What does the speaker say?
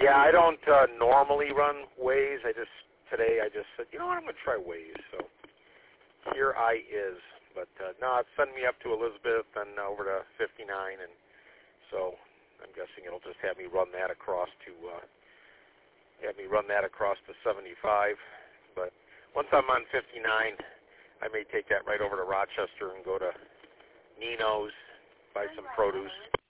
Yeah, I don't normally run Waze. Today I just said, you know what, I'm going to try Waze. So here I is. But no, it's sending me up to Elizabeth and over to 59, and so I'm guessing it'll just have me run that across to 75. But once I'm on 59, I may take that right over to Rochester and go to Nino's, buy some produce.